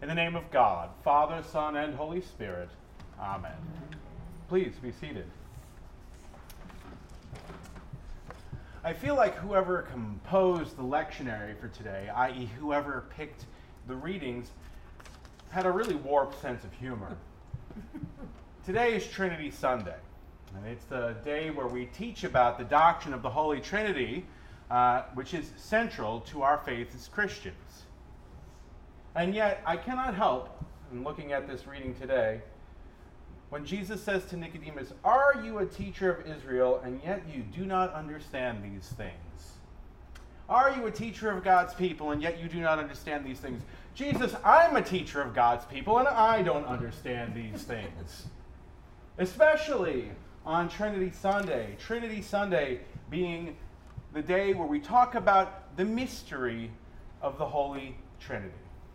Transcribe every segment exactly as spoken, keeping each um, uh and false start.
In the name of God, Father, Son, and Holy Spirit. Amen. Please be seated. I feel like whoever composed the lectionary for today, that is whoever picked the readings, had a really warped sense of humor. Today is Trinity Sunday, and it's the day where we teach about the doctrine of the Holy Trinity, uh, which is central to our faith as Christians. And yet, I cannot help, in looking at this reading today, when Jesus says to Nicodemus, "Are you a teacher of Israel, and yet you do not understand these things? Are you a teacher of God's people, and yet you do not understand these things?" Jesus, I'm a teacher of God's people, and I don't understand these things. Especially on Trinity Sunday. Trinity Sunday being the day where we talk about the mystery of the Holy Trinity.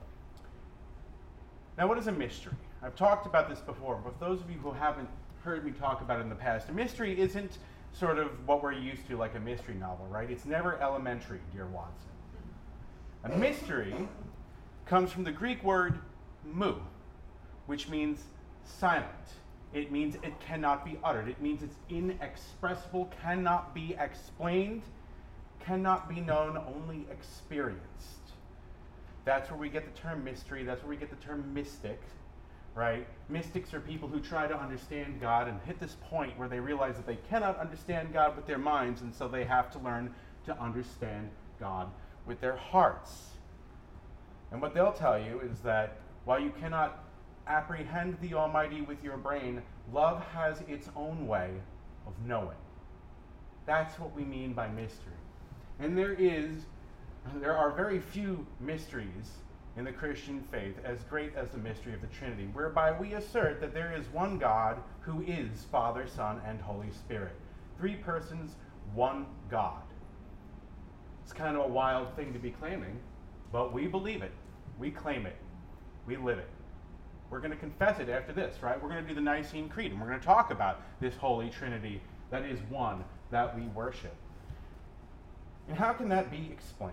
Now, what is a mystery? I've talked about this before, but for those of you who haven't heard me talk about it in the past, a mystery isn't sort of what we're used to, like a mystery novel, right? It's never elementary, dear Watson. A mystery comes from the Greek word mu, which means silent. It means it cannot be uttered. It means it's inexpressible, cannot be explained, cannot be known, only experienced. That's where we get the term mystery. That's where we get the term mystic, right? Mystics are people who try to understand God and hit this point where they realize that they cannot understand God with their minds, and so they have to learn to understand God with their hearts. And what they'll tell you is that while you cannot apprehend the Almighty with your brain, love has its own way of knowing. That's what we mean by mystery. And there is There are very few mysteries in the Christian faith as great as the mystery of the Trinity, whereby we assert that there is one God who is Father, Son, and Holy Spirit. Three persons, one God. It's kind of a wild thing to be claiming, but we believe it. We claim it. We live it. We're going to confess it after this, right? We're going to do the Nicene Creed, and we're going to talk about this Holy Trinity that is one that we worship. And how can that be explained?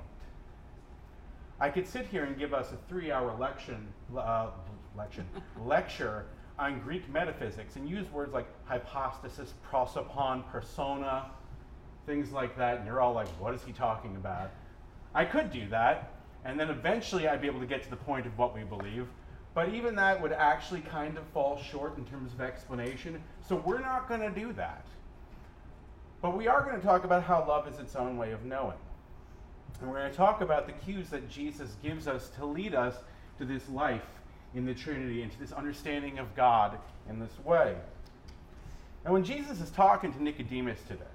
I could sit here and give us a three-hour lection, uh, lection, lecture on Greek metaphysics and use words like hypostasis, prosopon, persona, things like that, and you're all like, what is he talking about? I could do that, and then eventually I'd be able to get to the point of what we believe, but even that would actually kind of fall short in terms of explanation, so we're not going to do that. But we are going to talk about how love is its own way of knowing. And we're going to talk about the cues that Jesus gives us to lead us to this life in the Trinity and to this understanding of God in this way. And when Jesus is talking to Nicodemus today,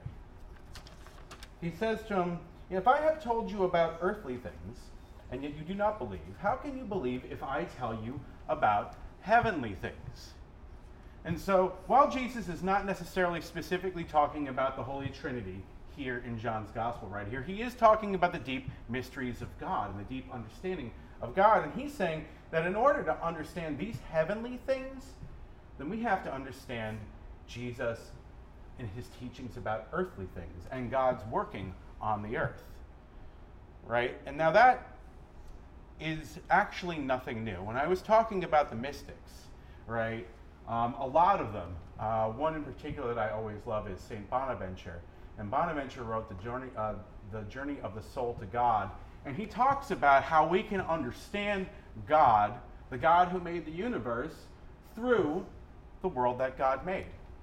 he says to him, "If I have told you about earthly things, and yet you do not believe, how can you believe if I tell you about heavenly things?" And so, while Jesus is not necessarily specifically talking about the Holy Trinity here in John's Gospel right here, he is talking about the deep mysteries of God and the deep understanding of God. And he's saying that in order to understand these heavenly things, then we have to understand Jesus and his teachings about earthly things and God's working on the earth. Right? And now that is actually nothing new. When I was talking about the mystics, right, Um, a lot of them, uh, one in particular that I always love is Saint Bonaventure. And Bonaventure wrote the journey, uh, the Journey of the Soul to God. And he talks about how we can understand God, the God who made the universe, through the world that God made.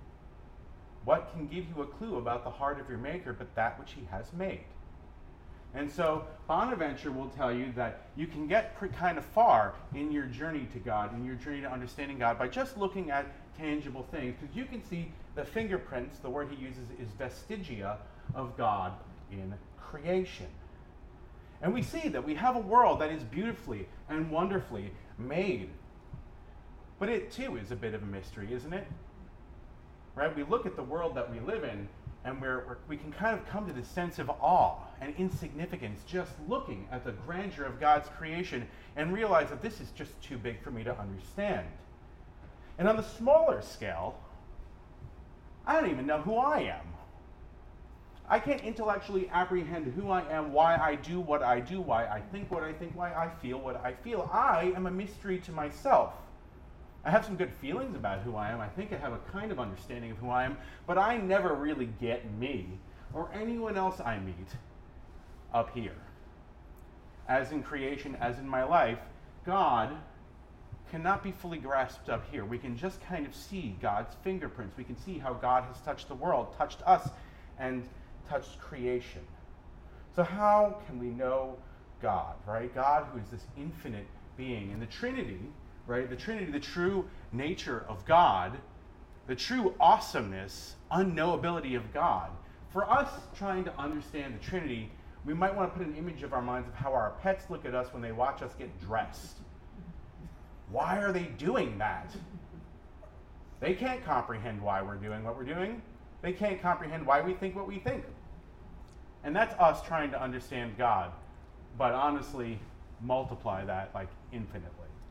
What can give you a clue about the heart of your Maker but that which he has made? And so Bonaventure will tell you that you can get pretty kind of far in your journey to God, in your journey to understanding God, by just looking at tangible things. Because you can see the fingerprints, the word he uses is vestigia, of God in creation. And we see that we have a world that is beautifully and wonderfully made. But it too is a bit of a mystery, isn't it? Right? We look at the world that we live in, and we're, we're, we can kind of come to this sense of awe and insignificance just looking at the grandeur of God's creation and realize that this is just too big for me to understand. And on the smaller scale, I don't even know who I am. I can't intellectually apprehend who I am, why I do what I do, why I think what I think, why I feel what I feel. I am a mystery to myself. I have some good feelings about who I am. I think I have a kind of understanding of who I am, but I never really get me or anyone else I meet up here. As in creation, as in my life, God cannot be fully grasped up here. We can just kind of see God's fingerprints. We can see how God has touched the world, touched us, and touched creation. So how can we know God, right? God, who is this infinite being. And the Trinity, right? The Trinity, the true nature of God, the true awesomeness, unknowability of God. For us trying to understand the Trinity, we might want to put an image of our minds of how our pets look at us when they watch us get dressed. Why are they doing that? They can't comprehend why we're doing what we're doing. They can't comprehend why we think what we think. And that's us trying to understand God. But honestly, multiply that like infinitely.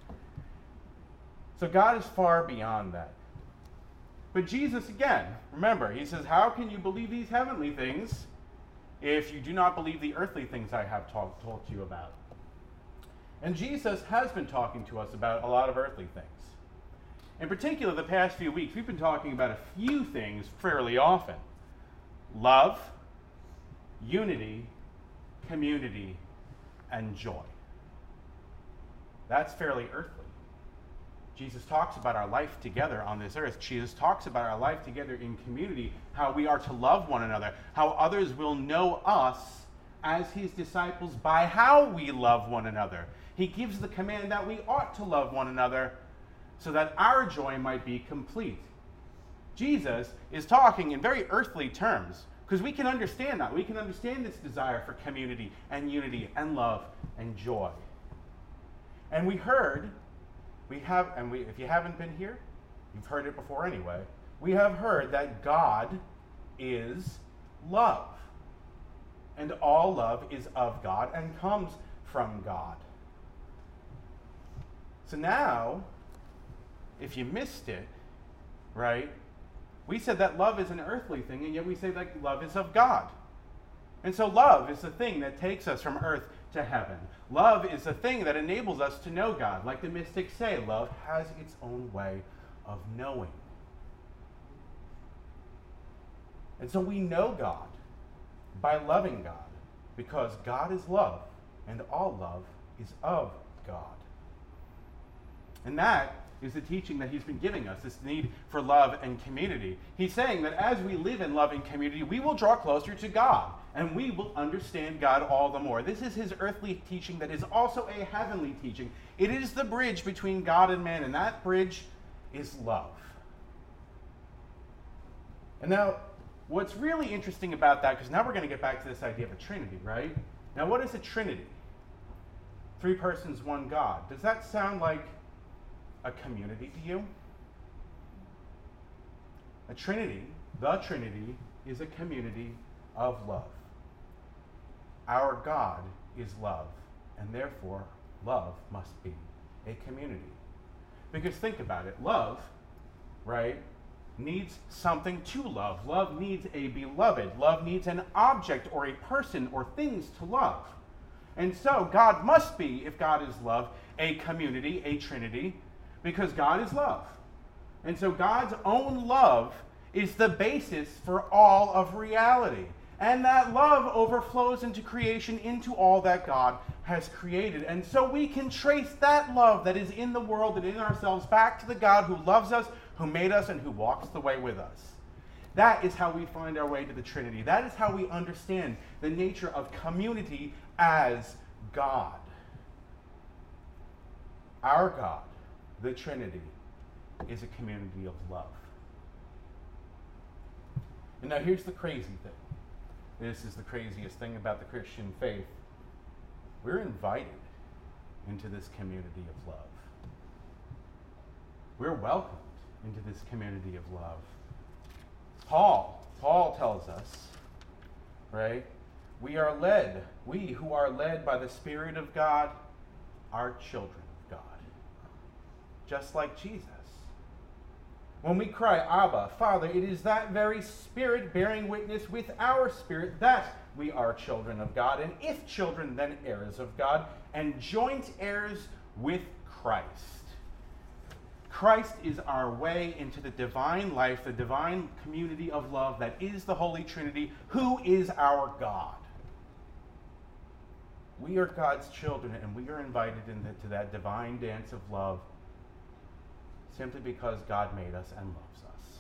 So God is far beyond that. But Jesus, again, remember, he says, how can you believe these heavenly things if you do not believe the earthly things I have talk, told you about? And Jesus has been talking to us about a lot of earthly things. In particular, the past few weeks, we've been talking about a few things fairly often. Love, unity, community, and joy. That's fairly earthly. Jesus talks about our life together on this earth. Jesus talks about our life together in community, how we are to love one another, how others will know us as his disciples by how we love one another. He gives the command that we ought to love one another so that our joy might be complete. Jesus is talking in very earthly terms because we can understand that. We can understand this desire for community and unity and love and joy. And we heard, we have, and we, if you haven't been here, you've heard it before anyway, we have heard that God is love. And all love is of God and comes from God. So now, if you missed it, right, we said that love is an earthly thing, and yet we say that love is of God. And so love is the thing that takes us from earth to heaven. Love is the thing that enables us to know God. Like the mystics say, love has its own way of knowing. And so we know God by loving God, because God is love, and all love is of God. And that is the teaching that he's been giving us, this need for love and community. He's saying that as we live in love and community, we will draw closer to God, and we will understand God all the more. This is his earthly teaching that is also a heavenly teaching. It is the bridge between God and man, and that bridge is love. And now, what's really interesting about that, because now we're going to get back to this idea of a Trinity, right? Now, what is a Trinity? Three persons, one God. Does that sound like a community to you? A Trinity, the Trinity, is a community of love. Our God is love, and therefore love must be a community. Because think about it, love, right, needs something to love. Love needs a beloved. Love needs an object or a person or things to love. And so God must be, if God is love, a community, a Trinity, because God is love. And so God's own love is the basis for all of reality. And that love overflows into creation, into all that God has created. And so we can trace that love that is in the world and in ourselves back to the God who loves us, who made us, and who walks the way with us. That is how we find our way to the Trinity. That is how we understand the nature of community as God. Our God, the Trinity, is a community of love. And now here's the crazy thing. This is the craziest thing about the Christian faith. We're invited into this community of love. We're welcomed into this community of love. Paul, Paul tells us, right? We are led, we who are led by the Spirit of God, are children of God. Just like Jesus. When we cry, Abba, Father, it is that very Spirit bearing witness with our spirit that we are children of God, and if children, then heirs of God, and joint heirs with Christ. Christ is our way into the divine life, the divine community of love that is the Holy Trinity, who is our God. We are God's children, and we are invited into that divine dance of love simply because God made us and loves us.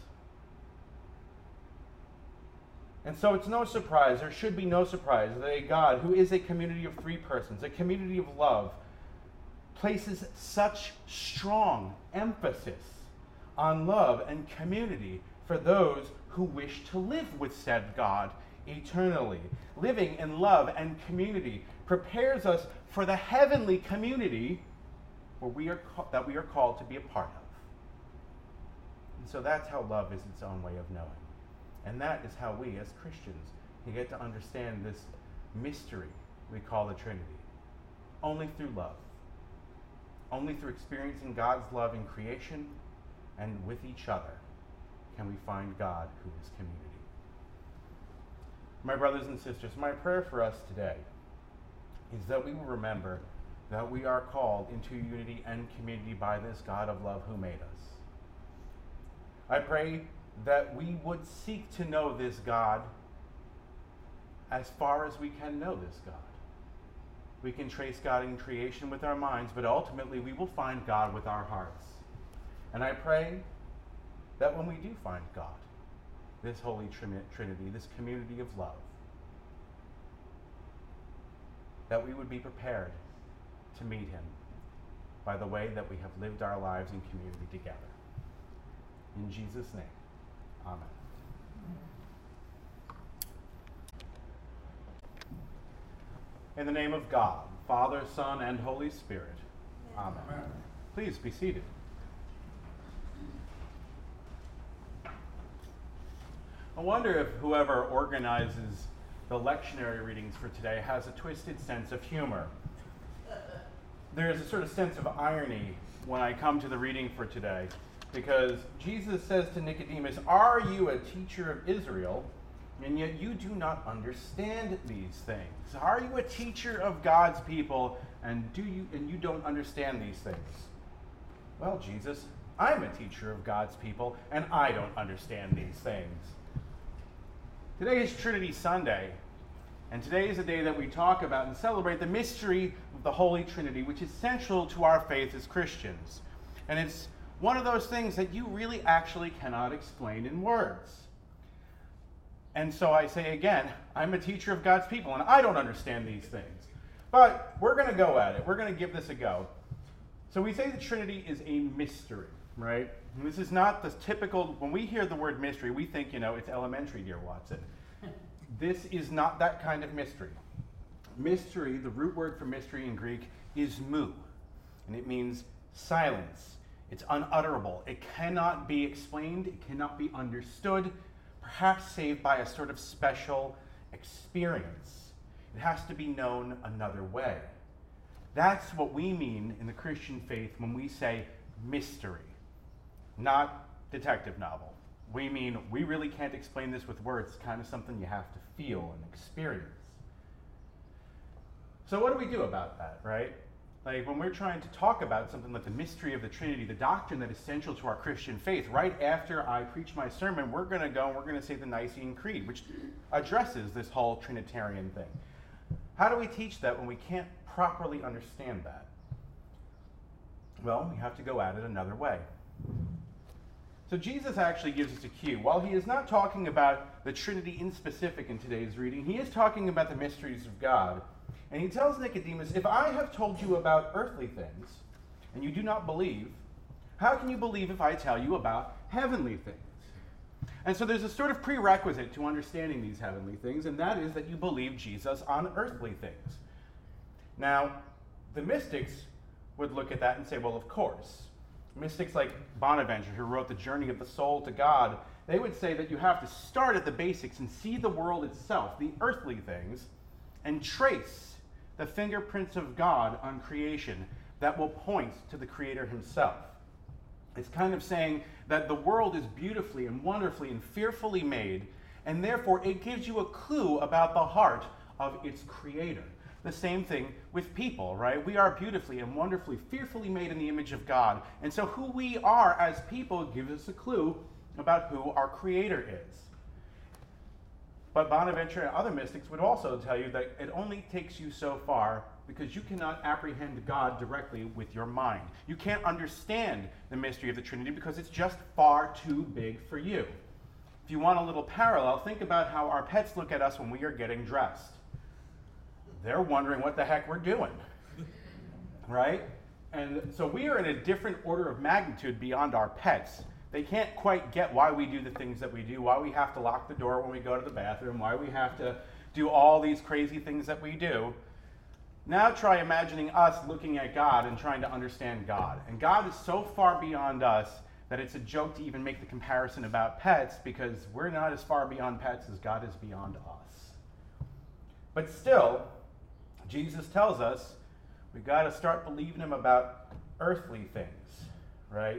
And so it's no surprise, there should be no surprise, that a God who is a community of three persons, a community of love, places such strong emphasis on love and community for those who wish to live with said God eternally. Living in love and community prepares us for the heavenly community where we are ca- that we are called to be a part of. And so that's how love is its own way of knowing. And that is how we, as Christians, can get to understand this mystery we call the Trinity. Only through love. Only through experiencing God's love in creation and with each other can we find God who is community. My brothers and sisters, my prayer for us today is that we will remember that we are called into unity and community by this God of love who made us. I pray that we would seek to know this God as far as we can know this God. We can trace God in creation with our minds, but ultimately we will find God with our hearts. And I pray that when we do find God, this Holy Trinity, this community of love, that we would be prepared to meet him by the way that we have lived our lives in community together. In Jesus' name, amen. In the name of God, Father, Son, and Holy Spirit, amen. Amen. Please be seated. I wonder if whoever organizes the lectionary readings for today has a twisted sense of humor. There's a sort of sense of irony when I come to the reading for today, because Jesus says to Nicodemus, "Are you a teacher of Israel, and yet you do not understand these things? Are you a teacher of God's people, and do you and you don't understand these things?" Well, Jesus, I'm a teacher of God's people, and I don't understand these things. Today is Trinity Sunday, and today is a day that we talk about and celebrate the mystery of the Holy Trinity, which is central to our faith as Christians. And it's one of those things that you really actually cannot explain in words. And so I say again, I'm a teacher of God's people, and I don't understand these things. But we're going to go at it. We're going to give this a go. So we say the Trinity is a mystery, right? And this is not the typical, when we hear the word mystery, we think, you know, it's elementary, dear Watson. This is not that kind of mystery. Mystery, the root word for mystery in Greek, is mu, and it means silence. It's unutterable. It cannot be explained. It cannot be understood, perhaps save by a sort of special experience. It has to be known another way. That's what we mean in the Christian faith when we say mystery, not detective novel. We mean we really can't explain this with words. It's kind of something you have to feel and experience. So what do we do about that, right? Like when we're trying to talk about something like the mystery of the Trinity, the doctrine that is central to our Christian faith, right after I preach my sermon, we're going to go and we're going to say the Nicene Creed, which addresses this whole Trinitarian thing. How do we teach that when we can't properly understand that? Well, we have to go at it another way. So Jesus actually gives us a cue. While he is not talking about the Trinity in specific in today's reading, he is talking about the mysteries of God. And he tells Nicodemus, if I have told you about earthly things, and you do not believe, how can you believe if I tell you about heavenly things? And so there's a sort of prerequisite to understanding these heavenly things, and that is that you believe Jesus on earthly things. Now, the mystics would look at that and say, well, of course. Mystics like Bonaventure, who wrote The Journey of the Soul to God, they would say that you have to start at the basics and see the world itself, the earthly things, and trace the fingerprints of God on creation that will point to the Creator himself. It's kind of saying that the world is beautifully and wonderfully and fearfully made, and therefore it gives you a clue about the heart of its creator. The same thing with people, right? We are beautifully and wonderfully, fearfully made in the image of God. And so who we are as people gives us a clue about who our creator is. But Bonaventure and other mystics would also tell you that it only takes you so far because you cannot apprehend God directly with your mind. You can't understand the mystery of the Trinity because it's just far too big for you. If you want a little parallel, think about how our pets look at us when we are getting dressed. They're wondering what the heck we're doing, right? And so we are in a different order of magnitude beyond our pets. They can't quite get why we do the things that we do, why we have to lock the door when we go to the bathroom, why we have to do all these crazy things that we do. Now try imagining us looking at God and trying to understand God. And God is so far beyond us that it's a joke to even make the comparison about pets, because we're not as far beyond pets as God is beyond us. But still, Jesus tells us we've got to start believing him about earthly things, right?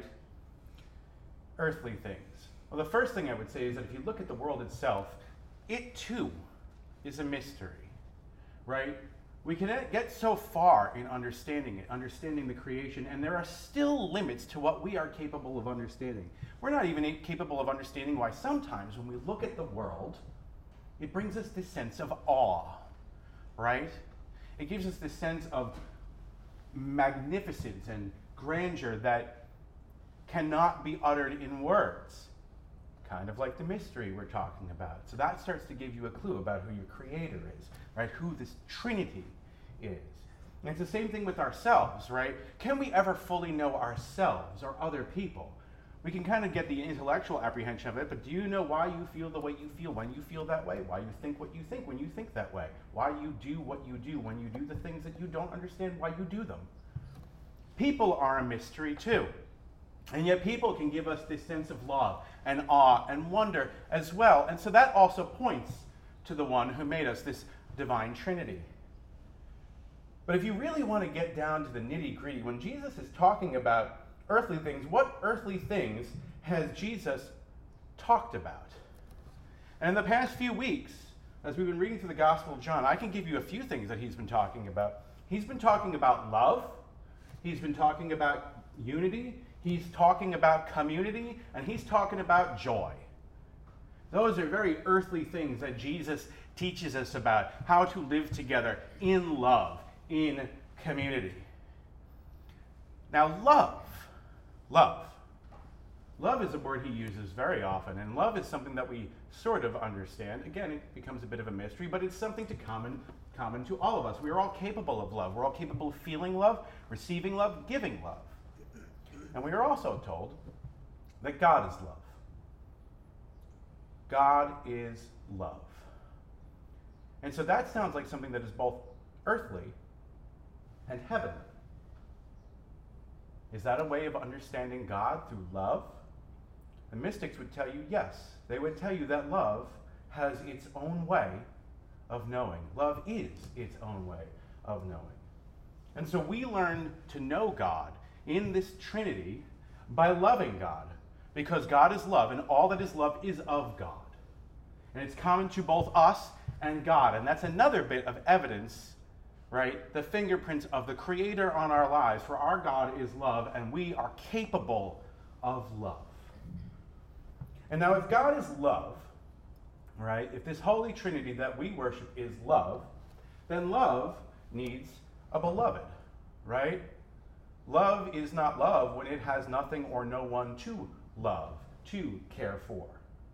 Earthly things. Well, the first thing I would say is that if you look at the world itself, it too is a mystery, right? We can get so far in understanding it, understanding the creation, and there are still limits to what we are capable of understanding. We're not even capable of understanding why sometimes when we look at the world, it brings us this sense of awe, right? It gives us this sense of magnificence and grandeur that cannot be uttered in words, kind of like the mystery we're talking about. So that starts to give you a clue about who your creator is, right? Who this Trinity is. And it's the same thing with ourselves, right? Can we ever fully know ourselves or other people? We can kind of get the intellectual apprehension of it, but do you know why you feel the way you feel when you feel that way? Why you think what you think when you think that way? Why you do what you do when you do the things that you don't understand why you do them? People are a mystery too. And yet people can give us this sense of love and awe and wonder as well. And so that also points to the one who made us, this divine Trinity. But if you really want to get down to the nitty-gritty, when Jesus is talking about earthly things, what earthly things has Jesus talked about? And in the past few weeks, as we've been reading through the Gospel of John, I can give you a few things that he's been talking about. He's been talking about love. He's been talking about unity. He's talking about community. And he's talking about joy. Those are very earthly things that Jesus teaches us about, how to live together in love, in community. Now, love. Love. Love is a word he uses very often, and love is something that we sort of understand. Again, it becomes a bit of a mystery, but it's something to common, common to all of us. We are all capable of love. We're all capable of feeling love, receiving love, giving love. And we are also told that God is love. God is love. And so that sounds like something that is both earthly and heavenly. Is that a way of understanding God through love? The mystics would tell you yes. They would tell you that love has its own way of knowing. Love is its own way of knowing. And so we learn to know God in this Trinity by loving God, because God is love, and all that is love is of God. And it's common to both us and God. And that's another bit of evidence, right? The fingerprints of the Creator on our lives. For our God is love, and we are capable of love. And now if God is love, right? If this Holy Trinity that we worship is love, then love needs a beloved, right? Love is not love when it has nothing or no one to love, to care for.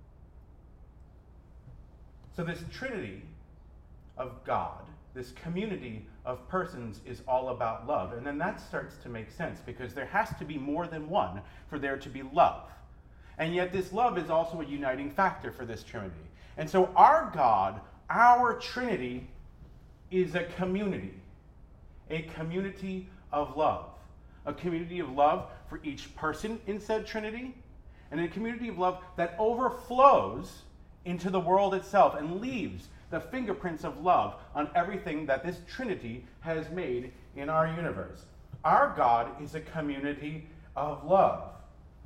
So this Trinity of God, this community of persons, is all about love. And then that starts to make sense, because there has to be more than one for there to be love. And yet this love is also a uniting factor for this Trinity. And so our God, our Trinity, is a community. A community of love. A community of love for each person in said Trinity, and a community of love that overflows into the world itself and leaves the fingerprints of love on everything that this Trinity has made in our universe. Our God is a community of love.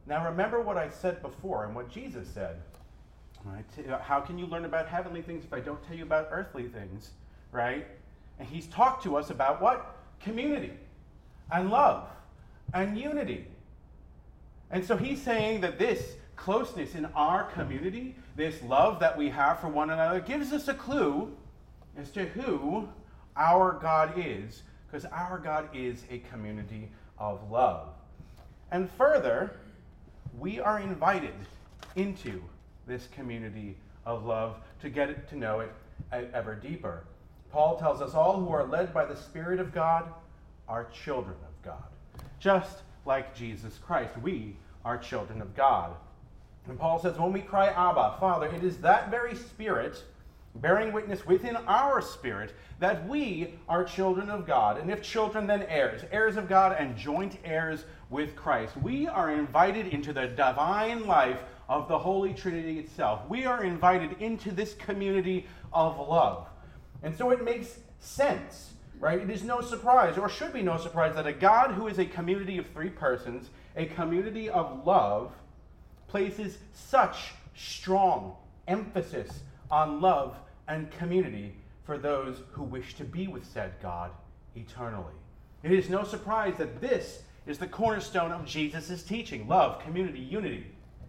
Now remember what I said before and what Jesus said. Right? How can you learn about heavenly things if I don't tell you about earthly things? Right? And he's talked to us about what? Community and love and unity. And so he's saying that this closeness in our community, this love that we have for one another, gives us a clue as to who our God is, because our God is a community of love. And further, we are invited into this community of love to get to know it ever deeper. Paul tells us all who are led by the Spirit of God are children of God. Just like Jesus Christ, we are children of God. And Paul says, when we cry, Abba, Father, it is that very Spirit bearing witness within our spirit that we are children of God. And if children, then heirs, heirs of God and joint heirs with Christ. We are invited into the divine life of the Holy Trinity itself. We are invited into this community of love. And so it makes sense, right? It is no surprise, or should be no surprise, that a God who is a community of three persons, a community of love, places such strong emphasis on love and community for those who wish to be with said God eternally. It is no surprise that this is the cornerstone of Jesus' teaching: love, community, unity.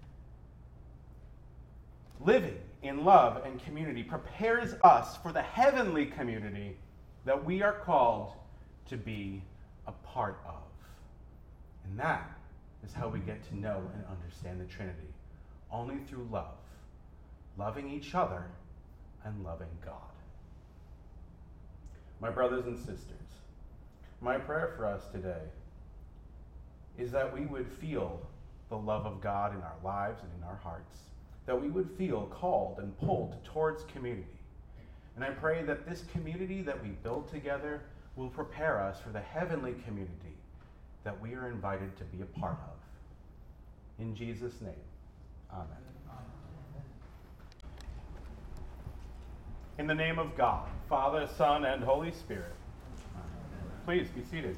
Living in love and community prepares us for the heavenly community that we are called to be a part of. And that is how we get to know and understand the Trinity, only through love, loving each other and loving God. My brothers and sisters, my prayer for us today is that we would feel the love of God in our lives and in our hearts, that we would feel called and pulled towards community. And I pray that this community that we build together will prepare us for the heavenly community that we are invited to be a part of. In Jesus' name, amen. In the name of God, Father, Son, and Holy Spirit. Please be seated.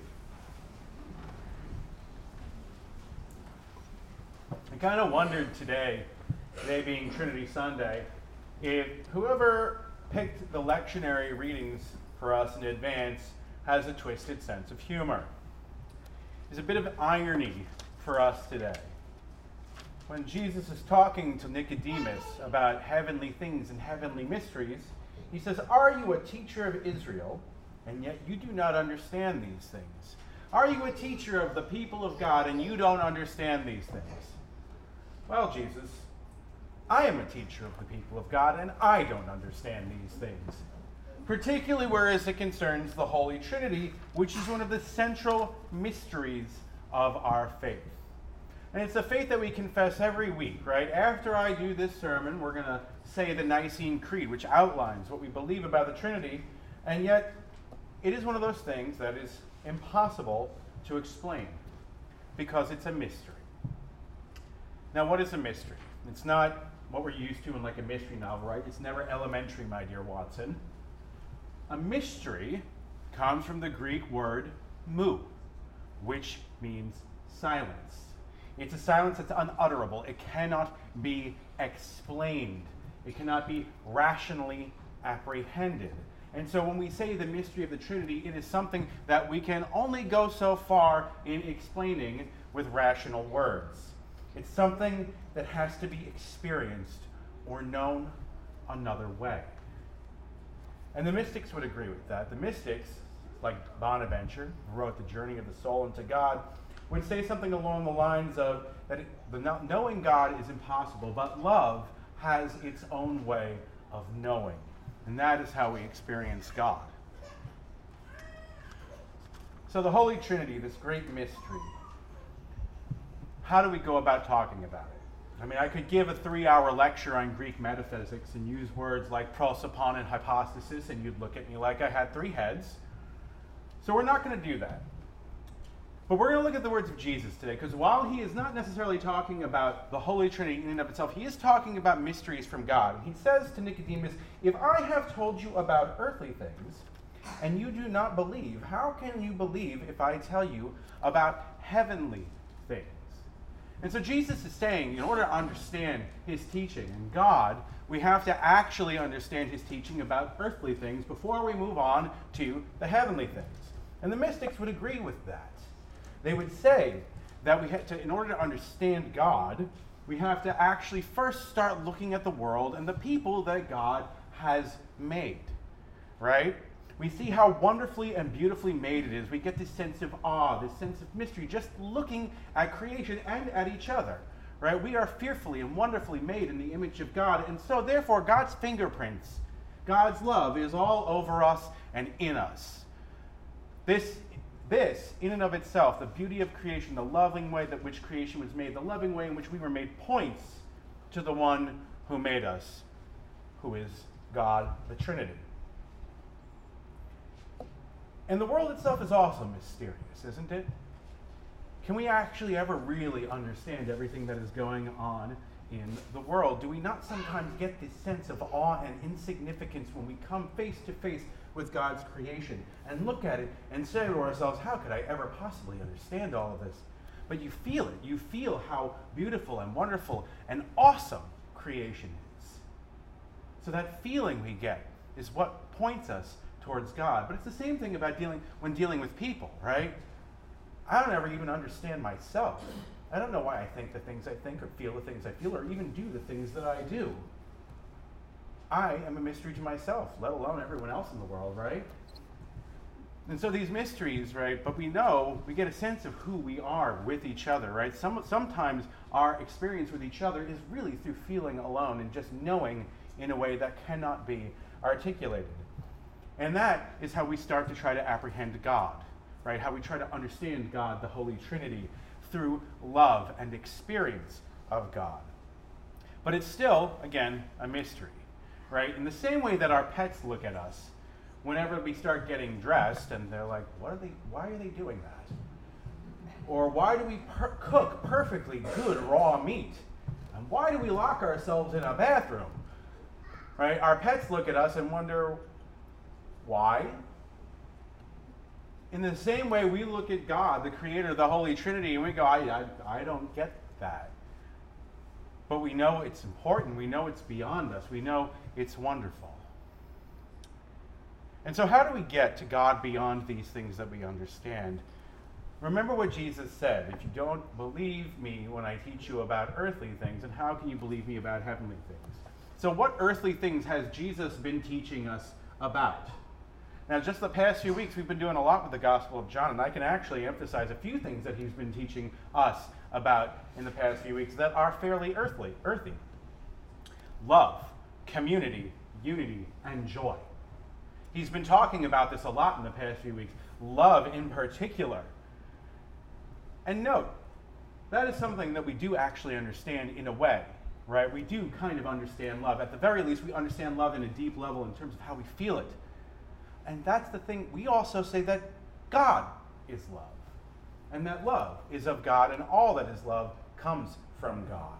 I kind of wondered today, today being Trinity Sunday, if whoever picked the lectionary readings for us in advance has a twisted sense of humor. There's a bit of irony for us today. When Jesus is talking to Nicodemus about heavenly things and heavenly mysteries, he says, "Are you a teacher of Israel, and yet you do not understand these things? Are you a teacher of the people of God, and you don't understand these things?" Well, Jesus, I am a teacher of the people of God, and I don't understand these things. Particularly whereas it concerns the Holy Trinity, which is one of the central mysteries of our faith. And it's a faith that we confess every week, right? After I do this sermon, we're going to say the Nicene Creed, which outlines what we believe about the Trinity, and yet it is one of those things that is impossible to explain because it's a mystery. Now, what is a mystery? It's not what we're used to in like a mystery novel, right? It's never elementary, my dear Watson. A mystery comes from the Greek word mu, which means silence. It's a silence that's unutterable. It cannot be explained. It cannot be rationally apprehended. And so when we say the mystery of the Trinity, it is something that we can only go so far in explaining with rational words. It's something that has to be experienced or known another way. And the mystics would agree with that. The mystics, like Bonaventure, who wrote The Journey of the Soul into God, would say something along the lines of that it, the knowing God is impossible, but love has its own way of knowing. And that is how we experience God. So the Holy Trinity, this great mystery, how do we go about talking about it? I mean, I could give a three-hour lecture on Greek metaphysics and use words like prosopon and hypostasis, and you'd look at me like I had three heads. So we're not going to do that. But we're going to look at the words of Jesus today, because while he is not necessarily talking about the Holy Trinity in and of itself, he is talking about mysteries from God. And he says to Nicodemus, "If I have told you about earthly things, and you do not believe, how can you believe if I tell you about heavenly things?" And so Jesus is saying, in order to understand his teaching and God, we have to actually understand his teaching about earthly things before we move on to the heavenly things. And the mystics would agree with that. They would say that we had to, in order to understand God, we have to actually first start looking at the world and the people that God has made, right? We see how wonderfully and beautifully made it is. We get this sense of awe, this sense of mystery, just looking at creation and at each other, right? We are fearfully and wonderfully made in the image of God, and so therefore God's fingerprints, God's love is all over us and in us. This, this, in and of itself, the beauty of creation, the loving way that which creation was made, the loving way in which we were made, points to the one who made us, who is God, the Trinity. And the world itself is also mysterious, isn't it? Can we actually ever really understand everything that is going on in the world? Do we not sometimes get this sense of awe and insignificance when we come face to face with God's creation and look at it and say to ourselves, how could I ever possibly understand all of this? But you feel it. You feel how beautiful and wonderful and awesome creation is. So that feeling we get is what points us towards God. But it's the same thing about dealing when dealing with people, right? I don't ever even understand myself. I don't know why I think the things I think or feel the things I feel or even do the things that I do. I am a mystery to myself, let alone everyone else in the world, right? And so these mysteries, right, but we know, we get a sense of who we are with each other, right? Some, sometimes our experience with each other is really through feeling alone and just knowing in a way that cannot be articulated. And that is how we start to try to apprehend God, right? How we try to understand God, the Holy Trinity, through love and experience of God. But it's still, again, a mystery, right? In the same way that our pets look at us whenever we start getting dressed and they're like, what are they, why are they doing that? Or why do we per- cook perfectly good raw meat? And why do we lock ourselves in a bathroom? Right? Our pets look at us and wonder, why? In the same way, we look at God, the creator of the Holy Trinity, and we go, I, I, I don't get that. But we know it's important. We know it's beyond us. We know it's wonderful. And so how do we get to God beyond these things that we understand? Remember what Jesus said, if you don't believe me when I teach you about earthly things, then how can you believe me about heavenly things? So what earthly things has Jesus been teaching us about? Now, just the past few weeks, we've been doing a lot with the Gospel of John, and I can actually emphasize a few things that he's been teaching us about in the past few weeks that are fairly earthly, earthy. Love, community, unity, and joy. He's been talking about this a lot in the past few weeks. Love in particular. And note, that is something that we do actually understand in a way, right? We do kind of understand love. At the very least, we understand love in a deep level in terms of how we feel it. And that's the thing. We also say that God is love. And that love is of God, and all that is love comes from God.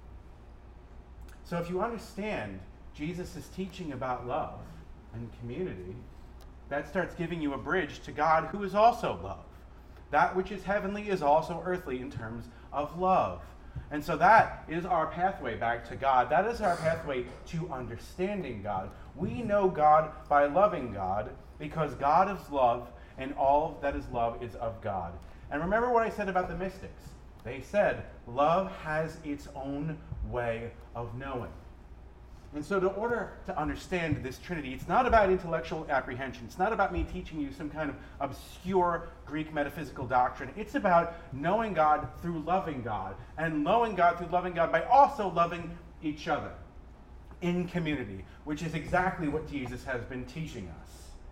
So if you understand Jesus' teaching about love and community, that starts giving you a bridge to God, who is also love. That which is heavenly is also earthly in terms of love. And so that is our pathway back to God. That is our pathway to understanding God. We know God by loving God because God is love and all that is love is of God. And remember what I said about the mystics. They said love has its own way of knowing. And so in order to understand this Trinity, it's not about intellectual apprehension. It's not about me teaching you some kind of obscure Greek metaphysical doctrine. It's about knowing God through loving God, and knowing God through loving God by also loving each other in community, which is exactly what Jesus has been teaching us.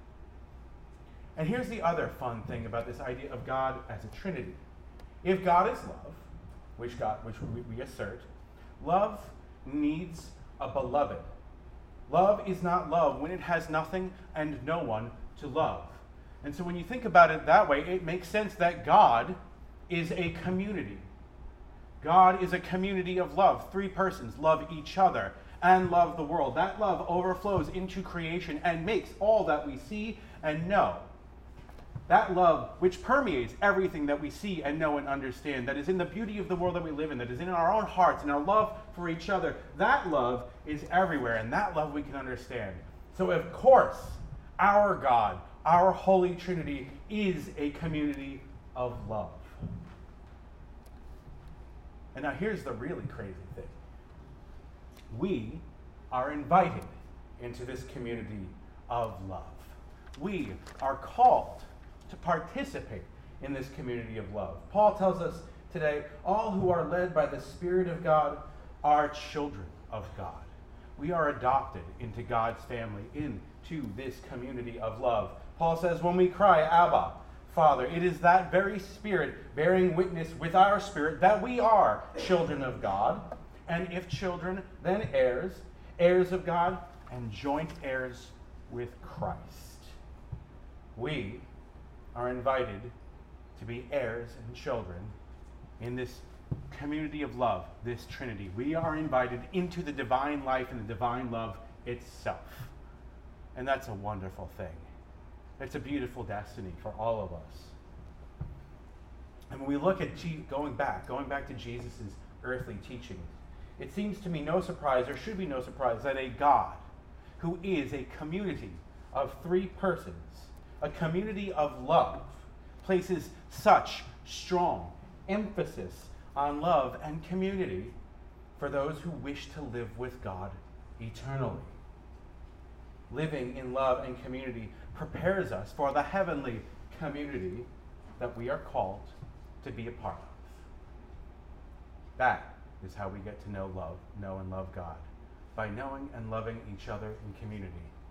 And here's the other fun thing about this idea of God as a Trinity. If God is love, which God, which we, we assert, love needs a beloved. Love is not love when it has nothing and no one to love. And so when you think about it that way, it makes sense that God is a community. God is a community of love. Three persons love each other and love the world. That love overflows into creation and makes all that we see and know. That love which permeates everything that we see and know and understand, that is in the beauty of the world that we live in, that is in our own hearts and our love for each other. That love is everywhere, and that love we can understand. So of course, our God, our Holy Trinity, is a community of love. And now here's the really crazy thing. We are invited into this community of love. We are called to participate in this community of love. Paul tells us today, all who are led by the Spirit of God are children of God. We are adopted into God's family, into this community of love. Paul says, when we cry, Abba, Father, it is that very Spirit bearing witness with our spirit that we are children of God. And if children, then heirs, heirs of God, and joint heirs with Christ. We are invited to be heirs and children in this community of love, this Trinity. We are invited into the divine life and the divine love itself. And that's a wonderful thing. It's a beautiful destiny for all of us. And when we look at G- going back, going back to Jesus' earthly teaching, it seems to me no surprise, or should be no surprise, that a God who is a community of three persons, a community of love, places such strong emphasis on love and community for those who wish to live with God eternally. Living in love and community prepares us for the heavenly community that we are called to be a part of. That is how we get to know love, know and love God, by knowing and loving each other in community.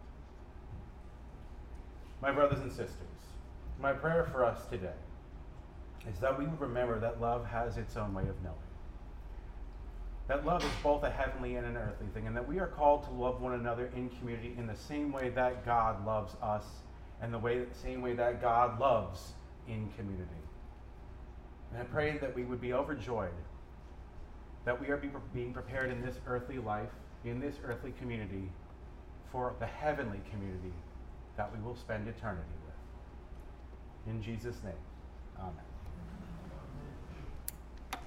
My brothers and sisters, my prayer for us today is that we would remember that love has its own way of knowing. That love is both a heavenly and an earthly thing, and that we are called to love one another in community in the same way that God loves us, and the way, the same way that God loves in community. And I pray that we would be overjoyed that we are be, being prepared in this earthly life, in this earthly community, for the heavenly community that we will spend eternity with. In Jesus' name, amen.